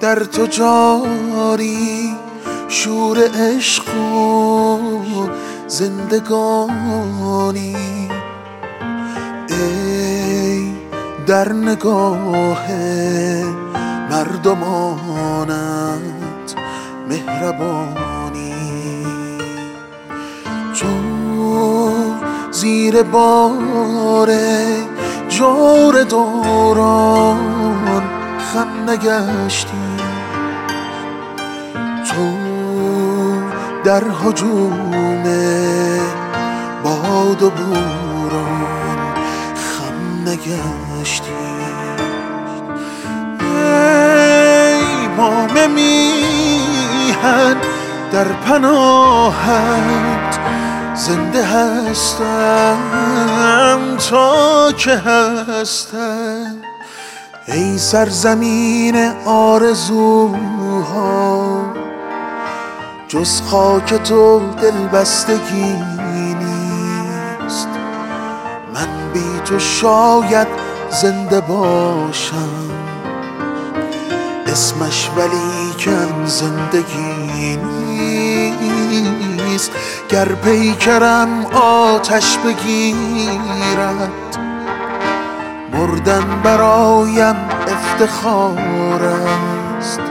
در تو جاری شور عشق و زندگانی. ای در نگاه مردمانت مهربانی، تو زیر بار جور دوران خم نگشتی، تو در هجوم باد و بوران خم نگشتی. ای مام میهن در پناهت زنده هستم تا که هستم. ای سرزمین آرزوها جز خاک تو دلبستگی نیست. من بی تو شاید زنده باشم، اسمش ولیکن زندگی نیست. گر پیکرم آتش بگیرد مردن برایم افتخار است.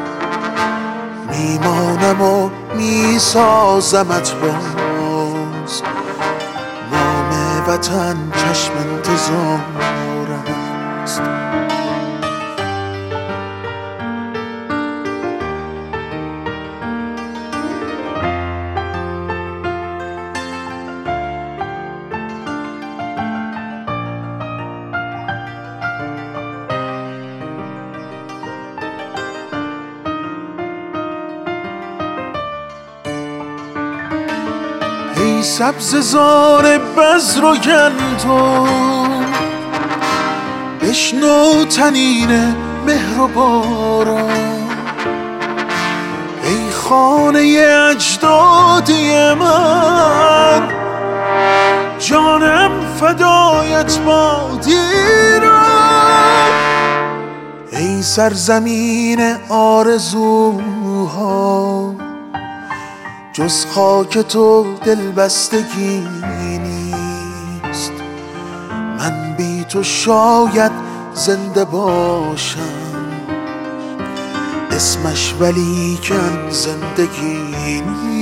میمانم و میسازمت باز، نام وطن چشم انتظار است. ای سبززار بذر و گندم بشنو طنین مهر و باران. ای خانه اجدادی من جانم فدایت باد ایران. ای سرزمین آرزوها جز خاک تو دلبستگی نیست. من بی تو شاید زنده باشم، اسمش ولیکن زندگی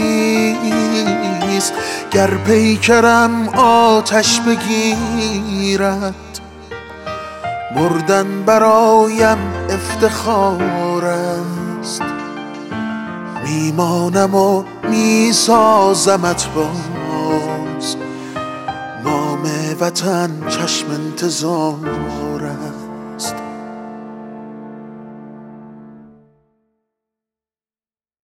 نیست. گر پیکرم آتش بگیرد مردن برایم افتخار است. میمانم و میسازمت باز، نام وطن چشم انتظار